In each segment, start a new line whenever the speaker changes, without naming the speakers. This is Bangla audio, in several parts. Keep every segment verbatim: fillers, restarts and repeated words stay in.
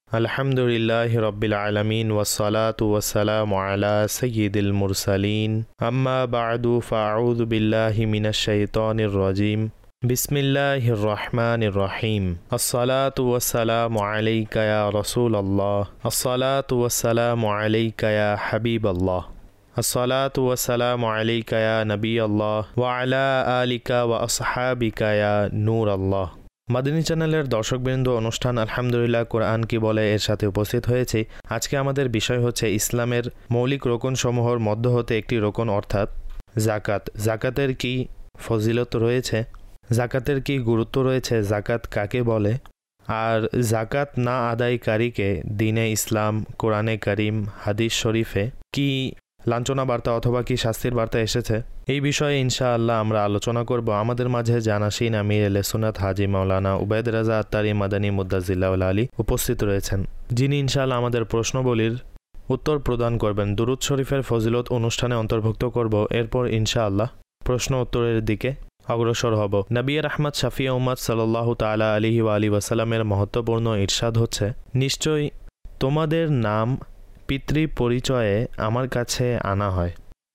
আলহামদুলিল্লাহি রাব্বিল আলামিন ওয়াসসালাতু ওয়াসসালামু আলা সাইয়্যিদিল মুরসালিন আম্মা বা'দু ফাআউযু বিল্লাহি মিনাশ শাইতানির রাজীম বিসমিল্লাহির রহমানির রহিম আসসালাতু ওয়াসসালামু আলাইকা ইয়া রাসূলুল্লাহ আসসালাতু ওয়াসসালামু আলাইকা ইয়া হাবিবাল্লাহ আসসালাতু ওয়াসসালামু আলাইকা ইয়া নবিয়াল্লাহ ওয়া আলা আলিকা ওয়া আসহাবিকা ইয়া নূরাল্লাহ। মাদানী চ্যানেলের দর্শকবৃন্দ, অনুষ্ঠান আলহামদুলিল্লাহ কোরআন কি বলে এর সাথে উপস্থিত হয়েছে। আজকে আমাদের বিষয় হচ্ছে ইসলামের মৌলিক রোকনসমূহের মধ্য হতে একটি রোকন অর্থাৎ জাকাত। জাকাতের কি ফজিলত রয়েছে, জাকাতের কি গুরুত্ব রয়েছে, জাকাত কাকে বলে, আর জাকাত না আদায়কারীকে দ্বীনে ইসলাম, কোরআনে কারিম, হাদিস শরীফে কি লাঞ্ছনা বার্তা অথবা কি শাস্তির বার্তা এসেছে, এই বিষয়ে ইনশাআল্লাহ আমরা আলোচনা করব। আমাদের মাঝে জানাসিন আমির এলে সুনাত হাজি মাওলানা উবাইদ রাজা আত্তারি মাদানী মুদ্দাজিল্লাহ আলী উপস্থিত রয়েছেন, যিনি ইনশাআল্লাহ আমাদের প্রশ্নবলীর উত্তর প্রদান করবেন। দুরুদ শরীফের ফজিলত অনুষ্ঠানে অন্তর্ভুক্ত করব। এরপর ইনশাআল্লাহ প্রশ্ন উত্তরের দিকে অগ্রসর হব। নবী রাহমাত শাফিয়া উম্মাত সাল্লাল্লাহু তাআলা আলাইহি ওয়া আলিহি ওয়াসাল্লামের মহত্বপূর্ণ ইরশাদ হচ্ছে, নিশ্চয়ই তোমাদের নাম পিতৃ পরিচয়ে আমার কাছে আনা হয়,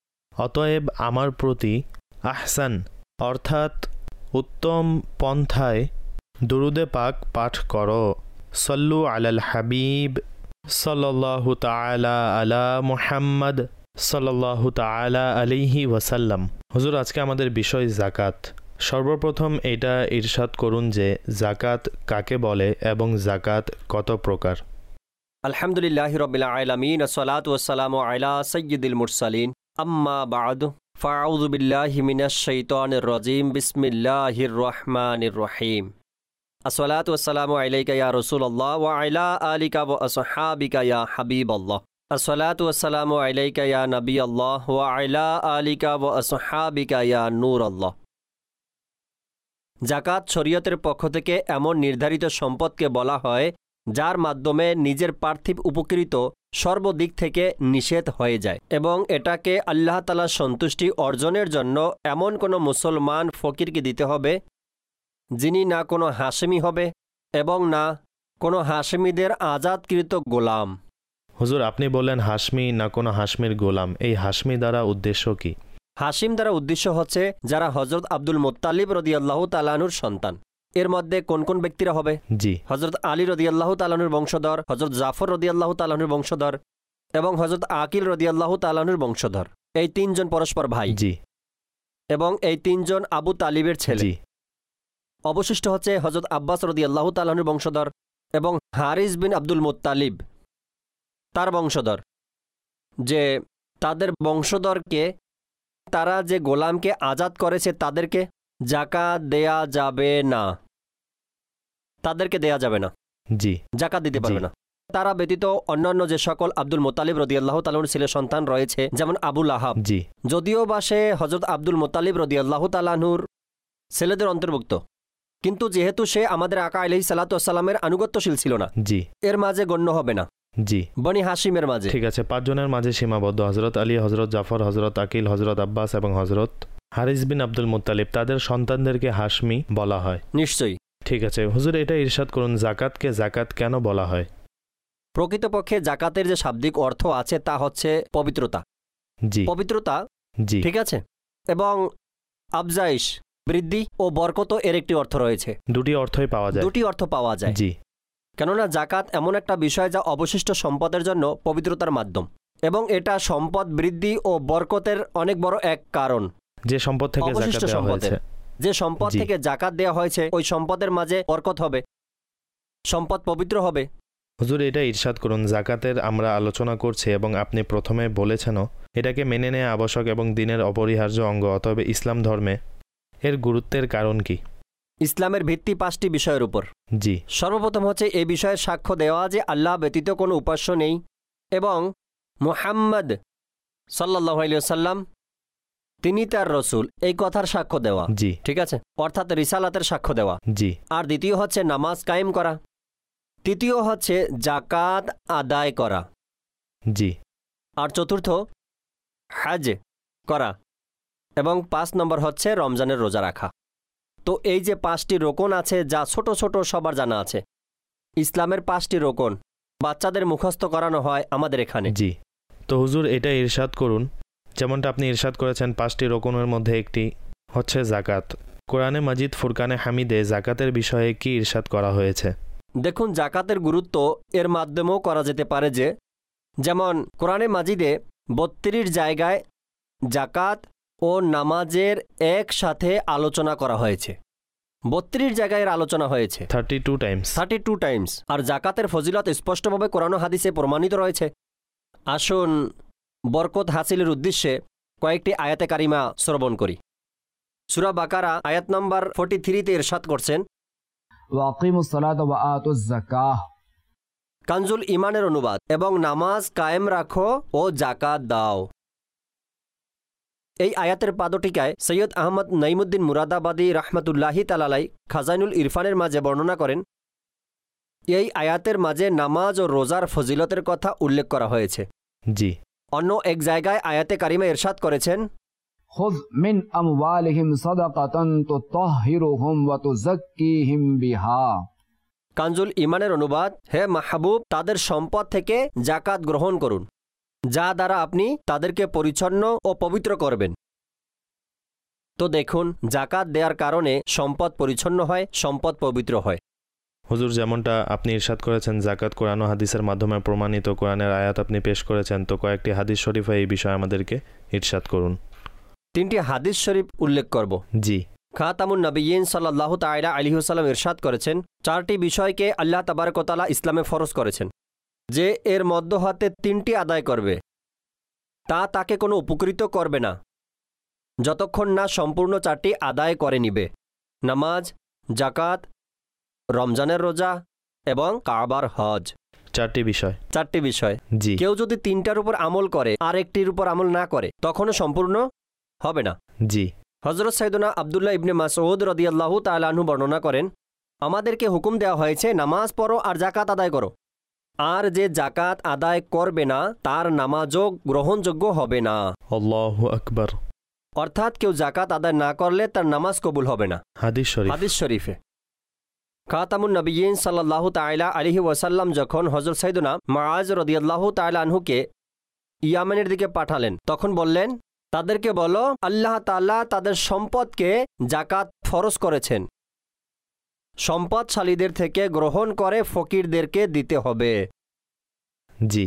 অতএব আমার প্রতি আহসান অর্থাৎ উত্তম পন্থায় দুরুদে পাক পাঠ করো। সল্লু আলাল হাবিব সাল্লাল্লাহু তাআলা আলা মুহাম্মদ সাল্লাল্লাহু তাআলা আলাইহি ওয়াসাল্লাম। হুজুর, আজকে আমাদের বিষয় জাকাত। সর্বপ্রথম এটা ইরশাদ করুন যে জাকাত কাকে বলে এবং জাকাত কত প্রকার।
আলহামদুলিল্লাহি রাব্বিল আলামিন আসসালাতু ওয়াসসালামু আলা সাইয়্যিদিল মুরসালিন আম্মা বা'দু ফাআউযু বিল্লাহি মিনাশ শাইতানির রাজীম বিসমিল্লাহির রহমানির রহিম আসসালাতু ওয়াসসালামু আলাইকা ইয়া রাসূলুল্লাহ ওয়া আলা আলিকা ওয়া আসহাবিকা ইয়া হাবিবাল্লাহ আসসালাতু ওয়াসসালামু আলাইকা ইয়া নবিয়াল্লাহ ওয়া আলা আলিকা ওয়া আসহাবিকা ইয়া নূরাল্লাহ। যাকাত শরীয়তের পক্ষ থেকে এমন নির্ধারিত সম্পদকে বলা হয় যার মাধ্যমে নিজের পার্থিব উপকৃত সর্বদিক থেকে নিষেধ হয়ে যায়, এবং এটাকে আল্লাহ তাআলার সন্তুষ্টি অর্জনের জন্য এমন কোনো মুসলমান ফকিরকে দিতে হবে যিনি না কোনো হাশেমি হবে এবং না কোনো হাশেমিদের আজাদকৃত গোলাম।
হুজুর, আপনি বললেন হাশমি না কোনো হাশমির গোলাম, এই হাশমি দ্বারা উদ্দেশ্য কি?
হাশিম দ্বারা উদ্দেশ্য হচ্ছে যারা হযরত আব্দুল মুত্তালিব রাদিয়াল্লাহু তাআলা আনহুর সন্তান। এর মধ্যে কোন কোন ব্যক্তিরা হবে?
জি,
হযরত আলী রাদিয়াল্লাহু তাআলা আনহুর বংশধর, হযরত জাফর রাদিয়াল্লাহু তাআলা আনহুর বংশধর এবং হযরত আকিল রাদিয়াল্লাহু তাআলা আনহুর বংশধর। এই তিনজন পরস্পর ভাই।
জি,
এবং এই তিনজন আবু তালিবের ছেলে।
জি।
অবশিষ্ট হচ্ছে হযরত আব্বাস রাদিয়াল্লাহু তাআলা আনহুর বংশধর এবং হারিস বিন আব্দুল মুত্তালিব তার বংশধর, যে তাদের বংশধরকে তারা যে গোলামকে আজাদ করেছে তাদেরকে যাকাত দেয়া যাবে না, তাদেরকে দেয়া যাবে না,
জি,
যাকাত দিতে পারবে না। তারা ব্যতীত অন্যান্য যে সকল আব্দুল মুত্তালিব রাদিয়াল্লাহু তাআলা আনহুর ছেলে সন্তান রয়েছে, যেমন আবু লাহাব,
জি,
যদিও বা সে হযরত আব্দুল মুত্তালিব রাদিয়াল্লাহু তাআলা আনহুর ছেলেদের অন্তর্ভুক্ত, কিন্তু যেহেতু সে আমাদের আকা আলাইহিস সালাতু ওয়াস সালামের আনুগত্যশীল ছিল না,
জি,
এর মাঝে গণ্য হবে না।
জি,
বনি হাশিমের মাঝে।
ঠিক আছে, পাঁচজনের মাঝে সীমাবদ্ধ। হযরত আলী, হযরত জাফর, হযরত আকিল, হযরত আব্বাস এবং হযরত হারিস বিন আব্দুল মুত্তালিব, তাদের সন্তানদেরকে হাশমি বলা হয়।
নিশ্চয়ই।
ঠিক আছে হুজুর, এটা ইরশাদ করুন জাকাতকে জাকাত কেন বলা হয়?
প্রকৃতপক্ষে জাকাতের যে শাব্দিক অর্থ আছে তা হচ্ছে পবিত্রতা।
জি,
পবিত্রতা,
জি,
ঠিক আছে, এবং আফজাইশ বৃদ্ধি ও বরকত এর একটি অর্থ রয়েছে।
দুটি অর্থই পাওয়া যায়।
দুটি অর্থ পাওয়া যায়।
জি,
কেননা জাকাত এমন একটা বিষয় যা অবশিষ্ট সম্পদের জন্য পবিত্রতার মাধ্যম, এবং এটা সম্পদ বৃদ্ধি ও বরকতের অনেক বড় এক কারণ।
যে সম্পদ থেকে জাকাত দেওয়া হয়েছে,
যে সম্পদ থেকে জাকাত দেওয়া হয়েছে ওই সম্পদের মাঝে বরকত হবে, সম্পদ পবিত্র হবে।
হুজুর, এটা ইরশাদ করুন জাকাতের আমরা আলোচনা করছি এবং আপনি প্রথমে বলেছেনও এটাকে মেনে নেওয়া আবশ্যক এবং দ্বীনের অপরিহার্য অঙ্গ, অতএব ইসলাম ধর্মে এর গুরুত্বের কারণ কি?
ইসলামের ভিত্তি পাঁচটি বিষয়ের উপর।
জি,
সর্বপ্রথম হচ্ছে এই বিষয়ে সাক্ষ্য দেওয়া যে আল্লাহ ব্যতীত কোনো উপাস্য নেই এবং মুহাম্মদ সাল্লাল্লাহু আলাইহি ওয়াসাল্লাম তিনি তার রসুল, এই কথার সাক্ষ্য দেওয়া।
জি,
ঠিক আছে, অর্থাৎ রিসালাতের সাক্ষ্য দেওয়া।
জি,
আর দ্বিতীয় হচ্ছে নামাজ কায়েম করা, তৃতীয় হচ্ছে জাকাত আদায় করা,
জি,
আর চতুর্থ হজ করা, এবং পাঁচ নম্বর হচ্ছে রমজানের রোজা রাখা। তো এই যে পাঁচটি রোকন আছে যা ছোট ছোট সবার জানা আছে, ইসলামের পাঁচটি রোকন বাচ্চাদের মুখস্থ করানো হয় আমাদের এখানে।
জি, তো হুজুর এটা ইরশাদ করুন, যেমনটা আপনি ইরশাদ করেছেন পাঁচটি রকমের মধ্যে একটি হচ্ছে জাকাত। কোরআনে মাজিদ ফুরকানে হামিদে জাকাতের বিষয়ে কি ইরশাদ করা হয়েছে?
দেখুন, জাকাতের গুরুত্ব এর মাধ্যমেও করা যেতে পারে, যে যেমন কোরআনে মাজিদে বত্রিশ জায়গায় জাকাত ও নামাজের একসাথে আলোচনা করা হয়েছে। বত্রিশ জায়গায় আলোচনা হয়েছে,
thirty two times
thirty two times. আর জাকাতের ফজিলত স্পষ্টভাবে কোরআন ও হাদিসে প্রমাণিত রয়েছে। আসুন বরকত হাসিলের উদ্দেশ্যে কয়েকটি আয়াতে কারিমা শ্রবণ করি। সূরা বাকারা আয়াত নম্বর ফর্টি থ্রিতে ইরশাদ করছেন,
ওয়াকিমুস সালাতা ওয়া আতুজ যাকাহ।
কানজুল ইমানের অনুবাদ, এবং নামাজ কায়েম রাখো ও জাকাত দাও। এই আয়াতের পাদটিকায় সৈয়দ আহমদ নাইমুদ্দিন মুরাদাবাদী রাহমাতুল্লাহি তাআলাই খাজাইনুল ইরফানের মাঝে বর্ণনা করেন, এই আয়াতের মাঝে নামাজ ও রোজার ফজিলতের কথা উল্লেখ করা হয়েছে।
জি।
অন্য এক জায়গায় আয়াতে কারিমা ইরশাদ করেছেন,
খুয মিন আমওয়ালিহিম সাদাকাতান তুতাহহিরুহুম ওয়া তুযাক্কিহিম বিহা।
কানজুল ইমানের অনুবাদ, হে মাহবুব, তাদের সম্পদ থেকে জাকাত গ্রহণ করুন, যা দ্বারা আপনি তাদেরকে পরিচ্ছন্ন ও পবিত্র করবেন। তো দেখুন, জাকাত দেওয়ার কারণে সম্পদ পরিচ্ছন্ন হয়, সম্পদ পবিত্র হয়।
হুজুর যেমনটা আপনি ইরশাদ করেছেন জাকাত কোরআন ও হাদিসের মাধ্যমে প্রমাণিত, কোরআনের আয়াত আপনি পেশ করেছেন, তো কয়েকটি হাদিস শরীফে এই বিষয়ে আমাদেরকে ইরশাদ করুন।
তিনটি হাদিস শরীফ উল্লেখ করব।
জি।
খাতামুন নবিয়্যিন সাল্লাল্লাহু তাআলা আলাইহি ওয়াসাল্লাম ইরশাদ করেছেন, চারটি বিষয়কে আল্লাহ তাবারক ওয়া তাআলা ইসলামে ফরজ করেছেন, যে এর মধ্য হতে তিনটি আদায় করবে তা তাকে কোনো উপকৃত করবে না যতক্ষণ না সম্পূর্ণ চারটি আদায় করে নিবে: নামাজ, জাকাত, রমজানের রোজা এবং কাবার হজ।
চারটি বিষয়
চারটি বিষয়
জি।
কেউ যদি তিনটার উপর আমল করে আর একটির উপর আমল না করে, তখনও সম্পূর্ণ হবে না।
জি।
হযরত সাইয়েদনা আব্দুল্লাহ ইবনে মাসউদ রাদিয়াল্লাহু তাআলা আনহু বর্ণনা করেন, আমাদেরকে হুকুম দেওয়া হয়েছে নামাজ পড়ো আর জাকাত আদায় করো, আর যে জাকাত আদায় করবে না তার নামাজও গ্রহণযোগ্য হবে না।
আল্লাহু আকবার।
অর্থাৎ কেউ জাকাত আদায় না করলে তার নামাজ কবুল হবে না।
হাদিস শরীফ
হাদিস শরীফে খাতামুন নবিয়্যিন সাল্লাল্লাহু তাআলা আলাইহি ওয়াসাল্লাম যখন হযরত সাইয়েদনা মুআজ রাদিয়াল্লাহু তাআলা আনহুকে ইয়ামেনের দিকে পাঠালেন, তখন বললেন, তাদেরকে বলো আল্লাহ তাআলা তাদের সম্পদকে জাকাত ফরজ করেছেন, সম্পদশালীদের থেকে গ্রহণ করে ফকিরদেরকে দিতে হবে।
জি।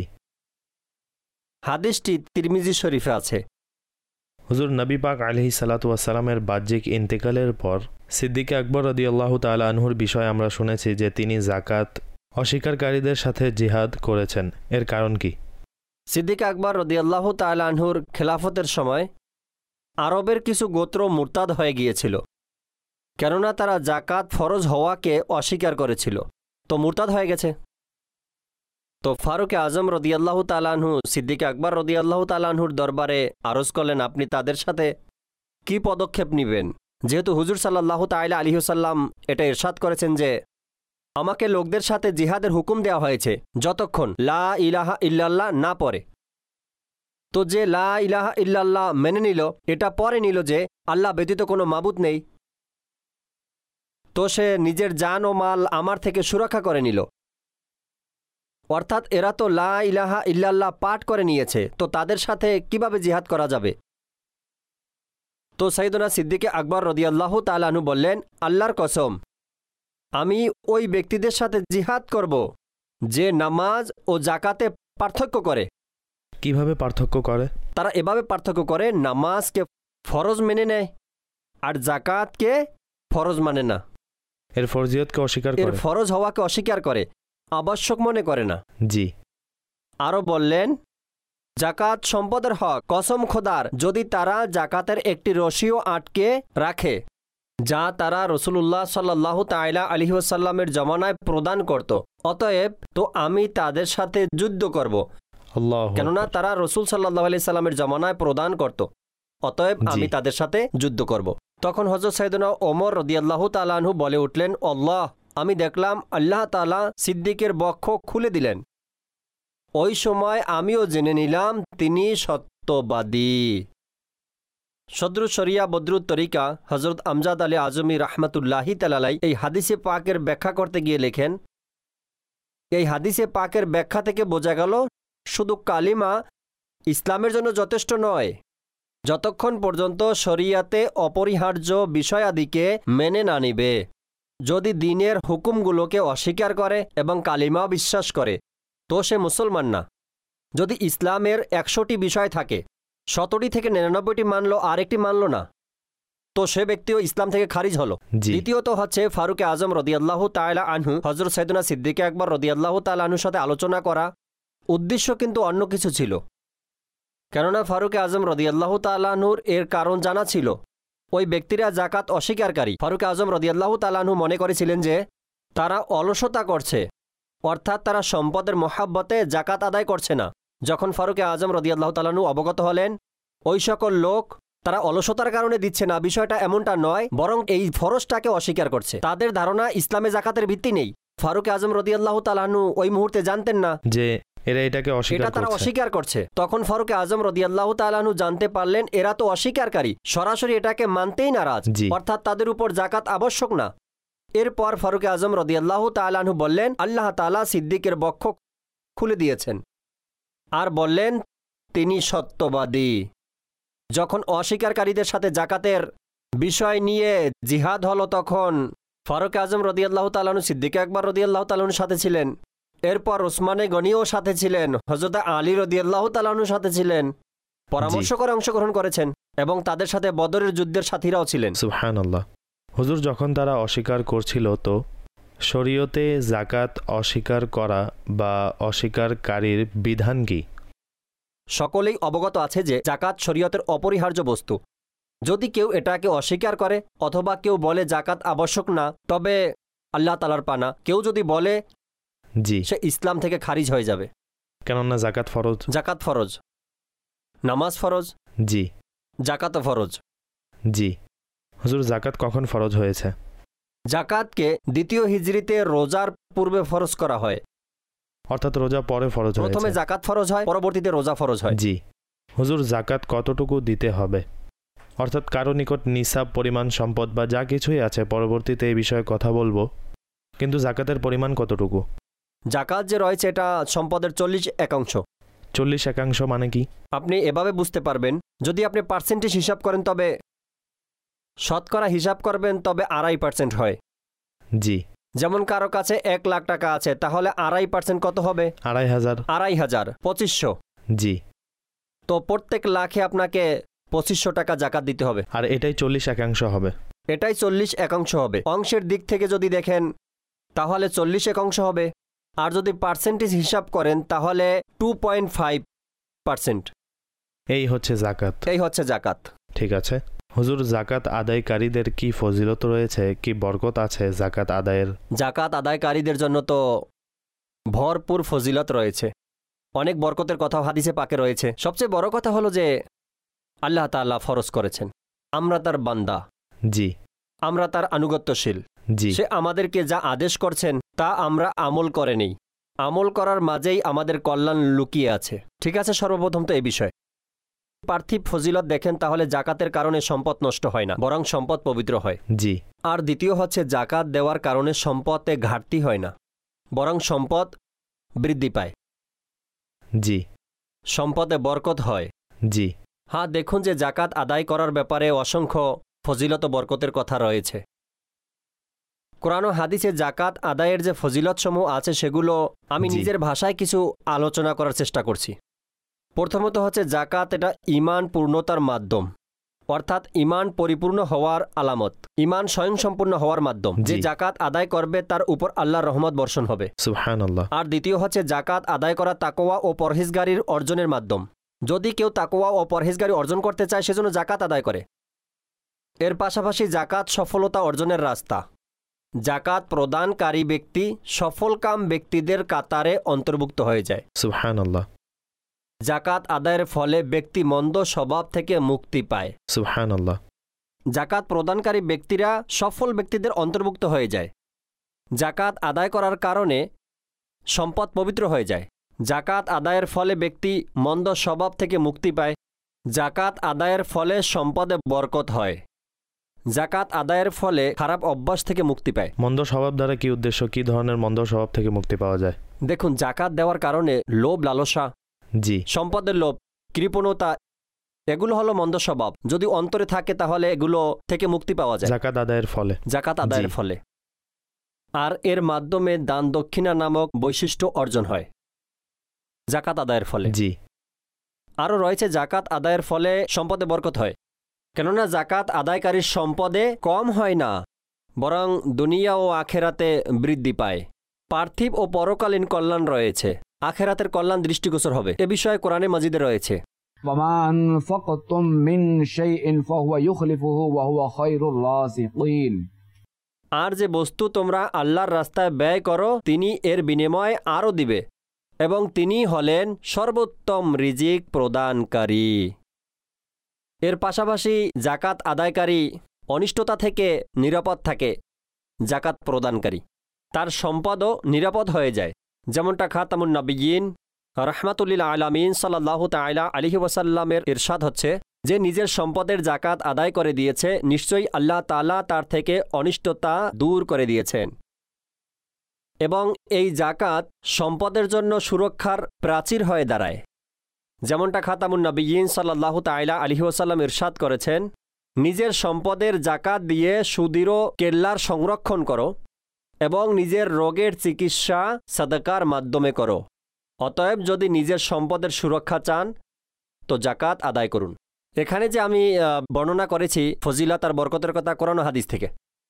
হাদিসটি তিরমিজি শরীফে আছে।
হুজুর নবী পাক আলাইহিস সালাতু ওয়াস সালামের বাহ্যিক ইন্তেকালের পর সিদ্দিক আকবর রাদিয়াল্লাহু তাআলা আনহুর বিষয়ে আমরা শুনেছি যে তিনি জাকাত অস্বীকারীদের সাথে জিহাদ করেছেন। এর কারণ কি?
সিদ্দিক আকবর রাদিয়াল্লাহু তাআলা আনহুর খেলাফতের সময় আরবের কিছু গোত্র মুরতাদ হয়ে গিয়েছিল, কেননা তারা জাকাত ফরজ হওয়াকে অস্বীকার করেছিল, তো মুরতাদ হয়ে গেছে। তো ফারুক আজম রাদিয়াল্লাহু তাআলা আনহু সিদ্দিক আকবর রাদিয়াল্লাহু তাআলা আনহুর দরবারে আরজ করলেন, আপনি তাদের সাথে কি পদক্ষেপ নেবেন, যেহেতু হুজুর সাল্লাল্লাহু তাআলা আলাইহি ওয়াসাল্লাম এটা ইরশাদ করেছেন যে আমাকে লোকদের সাথে জিহাদের হুকুম দেওয়া হয়েছে যতক্ষণ লা ইলাহা ইল্লাল্লাহ না পড়ে। তো যে লা ইলাহা ইল্লাল্লাহ মেনে নিল, এটা পরে নিল যে আল্লাহ ব্যতীত কোনো মাবুদ নেই, তো সে নিজের জান ও মাল আমার থেকে সুরক্ষা করে নিল। অর্থাৎ এরা তো লা ইলাহা ইল্লাল্লাহ পাঠ করে নিয়েছে, তো তাদের সাথে কিভাবে জিহাদ করা যাবে? তো সাইয়েদনা সিদ্দিক আকবর রাদিয়াল্লাহু তাআলা আনহু বললেন, আল্লাহর কসম, আমি ওই ব্যক্তিদের সাথে জিহাদ করব যে নামাজ ও জাকাতে পার্থক্য করে।
কিভাবে পার্থক্য করে?
তারা এভাবে পার্থক্য করে, নামাজকে ফরজ মেনে নেয় আর জাকাতকে ফরজ মানে না,
এর ফরজিয়তকে অস্বীকার
এর
করে,
ফরজ হওয়াকে অস্বীকার করে, আবশ্যক মনে করে না।
জি।
আরও বললেন, জাকাত সম্পদের হক, কসম খোদার, যদি তারা জাকাতের একটি রশিও আটকে রাখে যা তারা রাসূলুল্লাহ সাল্লাল্লাহু তাআলা আলাইহি ওয়াসাল্লামের জমানায় প্রদান করত, অতএব তো আমি তাদের সাথে যুদ্ধ করব,
আল্লাহু
কেননা
আকবার।
তারা রাসূল সাল্লাল্লাহু আলাইহি সাল্লামের জমানায় প্রদান করত, অতএব
জি।
আমি তাদের সাথে যুদ্ধ করব। তখন হযরত সাইয়েদনা ওমর রাদিয়াল্লাহু তাআলা আনহু বলে উঠলেন, আল্লাহ, আমি দেখলাম আল্লাহ তাআলা সিদ্দিকের বক্ষ খুলে দিলেন। ওই সময় আমিও জেনে নিলাম তিনি সত্যবাদী। সদরুস শরিয়া বদরুত তরিকা হযরত আমজাদ আলী আজমি রাহমাতুল্লাহি তাআলা আলাইহি এই হাদিসে পাকের ব্যাখ্যা করতে গিয়ে লেখেন, এই হাদিসে পাকের ব্যাখ্যা থেকে বোঝা গেল শুধু কালিমা ইসলামের জন্য যথেষ্ট নয়, যতক্ষণ পর্যন্ত শরিয়াতে অপরিহার্য বিষয়াদিকে মেনে না নিবে। যদি দ্বীনের হুকুমগুলোকে অস্বীকার করে এবং কালিমা বিশ্বাস করে তো সে মুসলমান না। যদি ইসলামের একশোটি বিষয় থাকে, শতটি থেকে নিরানব্বইটি মানল আর একটি মানল না, তো সে ব্যক্তিও ইসলাম থেকে খারিজ হলো। দ্বিতীয়ত হচ্ছে ফারুক আজম রদিয়াল্লাহু তাআলা আনহু হযরত সাইয়েদনা সিদ্দিক আকবর রদিয়াল্লাহু তাআলা আনহুর সাথে আলোচনা করা উদ্দেশ্য কিন্তু অন্য কিছু ছিল। কেননা ফারুক আজম রদিয়াল্লাহু তাআলা আনহুর এর কারণ জানা ছিল। ওই ব্যক্তিরা জাকাত অস্বীকারী। ফারুক আজম রদিয়াল্লাহু তাআলা আনহু মনে করেছিলেন যে তারা অলসতা করছে, অর্থাৎ তারা সম্পদের মহাব্বতে জাকাত আদায় করছে না। যখন ফারুক আজম রদিয়াল্লাহু তাআলা আনহু অবগত হলেন ওই সকল লোক তারা অলসতার কারণে দিচ্ছে না, বিষয়টা এমনটা নয়, বরং এই ফরজটাকে অস্বীকার করছে, তাদের ধারণা ইসলামে জাকাতের ভিত্তি নেই। ফারুক আজম রাদিয়াল্লাহু তাআলা আনহু ওই মুহূর্তে জানতেন না যে এরা এটাকে অস্বীকার করছে, এটা তারা অস্বীকার করছে। তখন ফারুক আজম রাদিয়াল্লাহু তাআলা আনহু জানতে পারলেন এরা তো অস্বীকারী, সরাসরি এটাকে মানতেই নারাজ, অর্থাৎ তাদের উপর জাকাত আবশ্যক না। এরপর ফারুক আজম রাদিয়াল্লাহু তাআলা আনহু বললেন আল্লাহ তাআলা সিদ্দিকের বক্ষ খুলে দিয়েছেন আর বললেন তিনি সত্যবাদী। যখন অস্বীকারীদের সাথে জাকাতের বিষয় নিয়ে জিহাদ হলো তখন ফারুক আজম রাদিয়াল্লাহু তাআলা আনহু সিদ্দিক আকবর রাদিয়াল্লাহু তাআলা আনহুর সাথে ছিলেন। এরপর ওসমানে গনিও সাথে ছিলেন, হযরত আলী রাদিয়াল্লাহু তাআলা আনহুর সাথে ছিলেন, পরামর্শ করে অংশগ্রহণ করেছেন এবং তাদের সাথে বদরের যুদ্ধের সাথীরাও ছিলেন।
সুবহানাল্লাহ। হুজুর, যখন তারা অস্বীকার করছিল তো শরীয়তে জাকাত অস্বীকার করা বা অস্বীকারীর বিধান কি?
সকলেই অবগত আছে যে জাকাত শরীয়তের অপরিহার্য বস্তু। যদি কেউ এটাকে অস্বীকার করে অথবা কেউ বলে জাকাত আবশ্যক না, তবে আল্লাহ তাআলার পানা কেউ যদি বলে জি সে ইসলাম থেকে খারিজ হয়ে যাবে।
কেননা জাকাত ফরজ।
জাকাত ফরজ, নামাজ ফরজ,
জি
জাকাত ফরজ।
জি হুজুর, জাকাত কখন ফরজ হয়েছে?
জাকাতকে দ্বিতীয় হিজরিতে রোজার পূর্বে ফরজ করা হয়,
অর্থাৎ রোজা পরে ফরজ হয়েছে।
প্রথমে জাকাত ফরজ হয়, পরবর্তীতে রোজা ফরজ হয়।
জি হুজুর, জাকাত কতটুকু দিতে হবে? অর্থাৎ কারো নিকট নিসাব পরিমাণ সম্পদ বা যা কিছুই আছে, পরবর্তীতে এই বিষয়ে কথা বলবো, কিন্তু জাকাতের পরিমাণ কতটুকু?
জাকাত যে রয়েছে এটা সম্পদের চল্লিশ একাংশ।
চল্লিশ একাংশ মানে কি?
আপনি এভাবে বুঝতে পারবেন, যদি আপনি পার্সেন্টেজ হিসাব করেন তবে শতকরা হিসাব করবেন তবে আড়াই পার্সেন্ট হয়।
জি,
যেমন কারো কাছে এক লাখ টাকা আছে, তাহলে আড়াই পার্সেন্ট কত হবে?
আড়াই হাজার।
আড়াই হাজার পঁচিশশো।
জি,
তো প্রত্যেক লাখে আপনাকে পঁচিশশো টাকা জাকাত দিতে হবে,
আর এটাই চল্লিশ একাংশ হবে।
এটাই চল্লিশ একাংশ হবে। অংশের দিক থেকে যদি দেখেন তাহলে চল্লিশ একাংশ হবে, আর যদি পার্সেন্টেজ হিসাব করেন তাহলে টু পয়েন্ট ফাইভ পার্সেন্ট।
এই হচ্ছে জাকাত।
এই হচ্ছে জাকাত।
ঠিক আছে হুজুর, জাকাত আদায়কারীদের কি ফজিলত রয়েছে, কি বরকত আছে জাকাত আদায়ের?
জাকাত আদায়কারীদের জন্য তো ভরপুর ফজিলত রয়েছে, অনেক বরকতের কথা হাদিসে পাকে রয়েছে। সবচেয়ে বড় কথা হলো যে আল্লাহ তাআলা ফরজ করেছেন, আমরা তার বান্দা,
জি
আমরা তার আনুগত্যশীল,
জি
সে আমাদেরকে যা আদেশ করছেন তা আমরা আমল করে নেই। আমল করার মাঝেই আমাদের কল্যাণ লুকিয়ে আছে। ঠিক আছে, সর্বপ্রথম তো এই বিষয় পার্থিব ফজিলত দেখেন তাহলে জাকাতের কারণে সম্পদ নষ্ট হয় না, বরং সম্পদ পবিত্র হয়।
জি।
আর দ্বিতীয় হচ্ছে জাকাত দেওয়ার কারণে সম্পদে ঘাটতি হয় না, বরং সম্পদ বৃদ্ধি পায়।
জি।
সম্পদে বরকত হয়।
জি।
হ্যাঁ, দেখুন যে জাকাত আদায় করার ব্যাপারে অসংখ্য ফজিলত ও বরকতের কথা রয়েছে। কোরআন ও হাদিসে জাকাত আদায়ের যে ফজিলত সমূহ আছে সেগুলো আমি নিজের ভাষায় কিছু আলোচনা করার চেষ্টা করছি। প্রথমত হচ্ছে জাকাত এটা ঈমান পূর্ণতার মাধ্যম, অর্থাৎ ঈমান পরিপূর্ণ হওয়ার আলামত, ঈমান স্বয়ংসম্পূর্ণ হওয়ার মাধ্যম। যে জাকাত আদায় করবে তার উপর আল্লাহর রহমত বর্ষণ হবে, সুবহানাল্লাহ। আর দ্বিতীয় হচ্ছে জাকাত আদায় করা তাকওয়া ও পরহেজগারির অর্জনের মাধ্যম। যদি কেউ তাকওয়া ও পরহেজগারি অর্জন করতে চায় সেজন্য জাকাত আদায় করে। এর পাশাপাশি জাকাত সফলতা অর্জনের রাস্তা। জাকাত প্রদানকারী ব্যক্তি সফলকাম ব্যক্তিদের কাতারে অন্তর্ভুক্ত হয়ে যায়, সুবহানাল্লাহ। জাকাত আদায়ের ফলে ব্যক্তি মন্দ স্বভাব থেকে মুক্তি পায়, সুবহানাল্লাহ। জাকাত প্রদানকারী ব্যক্তিরা সফল ব্যক্তিদের অন্তর্ভুক্ত হয়ে যায়। জাকাত আদায় করার কারণে সম্পদ পবিত্র হয়ে যায়। জাকাত আদায়ের ফলে ব্যক্তি মন্দ স্বভাব থেকে মুক্তি পায়। জাকাত আদায়ের ফলে সম্পদে বরকত হয়। জাকাত আদায়ের ফলে খারাপ অভ্যাস থেকে মুক্তি পায়।
মন্দ স্বভাব দ্বারা কি উদ্দেশ্য? কি ধরনের মন্দ স্বভাব থেকে মুক্তি পাওয়া যায়?
দেখুন, জাকাত দেওয়ার কারণে লোভ, লালসা,
জি,
সম্পদের লোভ, কৃপণতা, এগুলো হলো মন্দ স্বভাব। যদি অন্তরে থাকে তাহলে এগুলো থেকে মুক্তি পাওয়া যায়
জাকাত আদায়ের ফলে।
জাকাত আদায়ের ফলে। আর এর মাধ্যমে দান দক্ষিণা নামক বৈশিষ্ট্য অর্জন হয় জাকাত আদায়ের ফলে।
জি,
আরও রয়েছে জাকাত আদায়ের ফলে সম্পদে বরকত হয়। কেননা জাকাত আদায়কারীর সম্পদে কম হয় না, বরং দুনিয়া ও আখেরাতে বৃদ্ধি পায়। পার্থিব ও পরকালীন কল্যাণ রয়েছে, আখেরাতের কল্যাণ দৃষ্টিগোচর হবে। এ বিষয়ে কোরআনে মাজিদে রয়েছে,
وما أنفقتم من شيء فهو يخلفه وهو خير الرازقين।
আর যে বস্তু তোমরা আল্লাহর রাস্তায় ব্যয় করো তিনি এর বিনিময়ে আরও দিবে, এবং তিনি হলেন সর্বোত্তম রিজিক প্রদানকারী। এর পাশাপাশি জাকাত আদায়কারী অনিষ্টতা থেকে নিরাপদ থাকে। জাকাত প্রদানকারী তার সম্পদও নিরাপদ হয়ে যায়, যেমনটা খাতামুন নবিয়্যিন রাহমাতুল্লিল আলামিন সাল্লাল্লাহু তাআলা আলাইহি ওয়াসাল্লামের ইরশাদ হচ্ছে যে নিজের সম্পদের জাকাত আদায় করে দিয়েছে, নিশ্চয়ই আল্লাহ তাআলা তার থেকে অনিষ্টতা দূর করে দিয়েছেন। এবং এই জাকাত সম্পদের জন্য সুরক্ষার প্রাচীর হয়ে দাঁড়ায়, যেমনটা খাতামুন নবিয়্যিন সাল্লাল্লাহু তাআলা আলাইহি ওয়াসাল্লাম ইরশাদ করেছেন, নিজের সম্পদের জাকাত দিয়ে সুদৃঢ় কেল্লার সংরক্ষণ করো এবং নিজের রোগের চিকিৎসা সাদাকার মাধ্যমে করো। অতএব যদি নিজের সম্পদের সুরক্ষা চান তো জাকাত আদায় করুন। এখানে যে আমি বর্ণনা করেছি ফজিলত আর বরকতের কথা কোরআন ও হাদিস থেকে।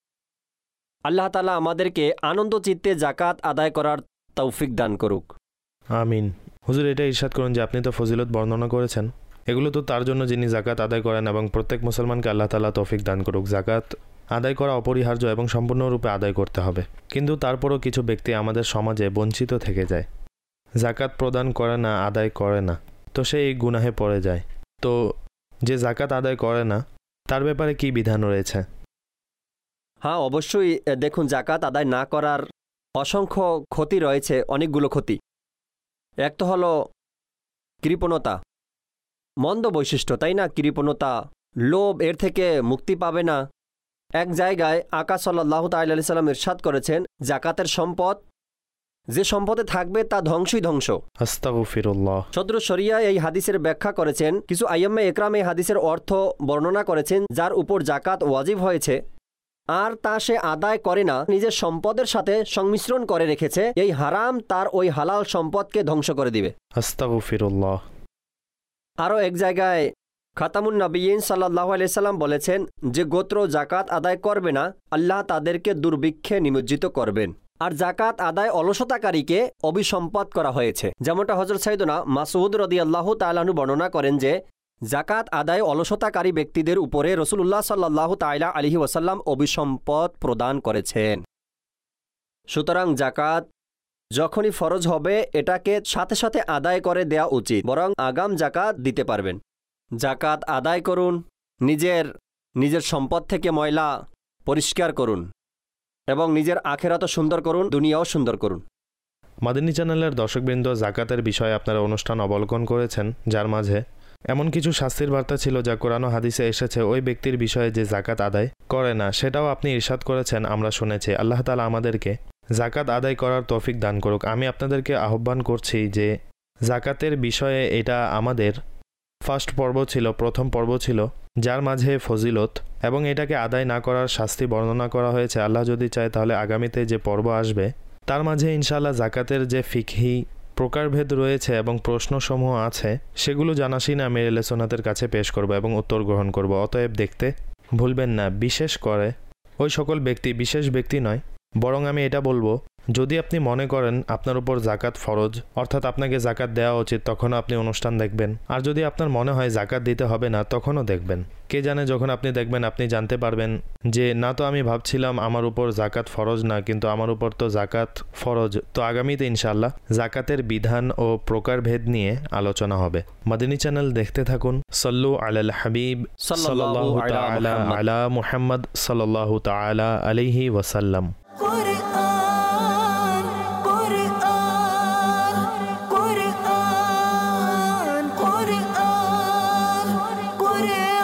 আল্লাহ তাআলা আমাদেরকে আনন্দ চিত্তে জাকাত আদায় করার তৌফিক দান করুক,
আমিন। হুজুর, এটা ইরশাদ করুন যে আপনি তো ফজিলত বর্ণনা করেছেন, এগুলো তো তার জন্য যিনি জাকাত আদায় করেন, এবং প্রত্যেক মুসলমানকে আল্লাহ তাআলা তৌফিক দান করুক। জাকাত আদায় করা অপরিহার্য এবং সম্পূর্ণরূপে আদায় করতে হবে, কিন্তু তারপরও কিছু ব্যক্তি আমাদের সমাজে বঞ্চিত থেকে যায়, জাকাত প্রদান করে না, আদায় করে না, তো সে এই গুনাহে পড়ে যায়। তো যে জাকাত আদায় করে না তার ব্যাপারে কি বিধান রয়েছে?
হ্যাঁ, অবশ্যই। দেখুন, জাকাত আদায় না করার অসংখ্য ক্ষতি রয়েছে, অনেকগুলো ক্ষতি। এক তো হলো কৃপণতা, মন্দ বৈশিষ্ট্য, তাই না? কৃপণতা, লোভ, এর থেকে মুক্তি পাবে না। এক জায়গায় আকা সাল্লাল্লাহু তাআলা আলাইহি সাল্লাম ইরশাদ করেছেন, জাকাতের সম্পদ যে সম্পদে থাকবে তা ধ্বংসই ধ্বংস।
আস্তাগফিরুল্লাহ।
সদরুস শরিয়া এই হাদিসের ব্যাখ্যা করেছেন। কিছু আইয়াম্মে একরাম এই হাদিসের অর্থ বর্ণনা করেছেন, যার উপর জাকাত ওয়াজিব হয়েছে আর তা সে আদায় করে না, নিজের সম্পদের সাথে সংমিশ্রণ করে রেখেছে, এই হারাম তার ওই হালাল সম্পদকে ধ্বংস করে দিবে।
আস্তাগফিরুল্লাহ।
আরও এক জায়গায় খাতামুন নবিয়্যিন সাল্লাল্লাহু আলাইহি সাল্লাম বলেছেন, যে গোত্র জাকাত আদায় করবে না আল্লাহ তাদেরকে দুর্ভিক্ষে নিমজ্জিত করবেন। আর জাকাত আদায় অলসতাকারীকে অভিসম্পাদ করা হয়েছে, যেমনটা হযরত সাইয়েদনা মাসউদ রাদিয়াল্লাহু তাআলা আনহু বর্ণনা করেন যে জাকাত আদায় অলসতাকারী ব্যক্তিদের উপরে রাসূলুল্লাহ সাল্লাল্লাহু তাআলা আলাইহি ওয়াসাল্লাম অভিসম্পদ প্রদান করেছেন। সুতরাং জাকাত যখনই ফরজ হবে এটাকে সাথে সাথে আদায় করে দেয়া উচিত, বরং আগাম জাকাত দিতে পারবেন। জাকাত আদায় করুন, নিজের নিজের সম্পদ থেকে ময়লা পরিষ্কার করুন এবং নিজের আখিরাতও সুন্দর করুন, দুনিয়াও সুন্দর করুন।
মাদানী চ্যানেলের দর্শকবৃন্দ, জাকাতের বিষয়ে আপনারা অনুষ্ঠান অবলোকন করেছেন, যার মাঝে এমন কিছু শাস্তির বার্তা ছিল যা কোরআন ও হাদিসে এসেছে ওই ব্যক্তির বিষয়ে যে জাকাত আদায় করে না, সেটাও আপনি ইরশাদ করেছেন, আমরা শুনেছি। আল্লাহ তাআলা আমাদেরকে জাকাত আদায় করার তৌফিক দান করুক। আমি আপনাদেরকে আহ্বান করছি যে জাকাতের বিষয়ে এটা আমাদের ফার্স্ট পর্ব ছিল, প্রথম পর্ব ছিল, যার মাঝে ফজিলত এবং এটাকে আদায় না করার শাস্তি বর্ণনা করা হয়েছে। আল্লাহ যদি চায় তাহলে আগামীতে যে পর্ব আসবে তার মাঝে ইনশাআল্লাহ জাকাতের যে ফিকহি প্রকারভেদ রয়েছে এবং প্রশ্নসমূহ আছে সেগুলো জানাশিনা আমি রেলেসোনাতের কাছে পেশ করব এবং উত্তর গ্রহণ করব। অতএব দেখতে ভুলবেন না, বিশেষ করে ওই সকল ব্যক্তি, বিশেষ ব্যক্তি নয়, বরং আমি এটা বলবো, যদি আপনি মনে করেন আপনার উপর জাকাত ফরজ, অর্থাৎ আপনাকে জাকাত দেওয়া উচিত, তখনও আপনি অনুষ্ঠান দেখবেন। আর যদি আপনার মনে হয় জাকাত দিতে হবে না, তখনও দেখবেন। কে জানে, যখন আপনি দেখবেন আপনি জানতে পারবেন যে না, তো আমি ভাবছিলাম আমার উপর জাকাত ফরজ না, কিন্তু আমার উপর তো জাকাত ফরজ। তো আগামীতে ইনশাআল্লাহ জাকাতের বিধান ও প্রকারভেদ নিয়ে আলোচনা হবে। মাদানী চ্যানেল দেখতে থাকুন। সল্লু আলাল হাবিব সাল্লাল্লাহু তাআলা আলা মুহাম্মদ সাল্লাল্লাহু তাআলা আলাইহি ওয়াসাল্লাম।
Quran, Quran, Quran, Quran.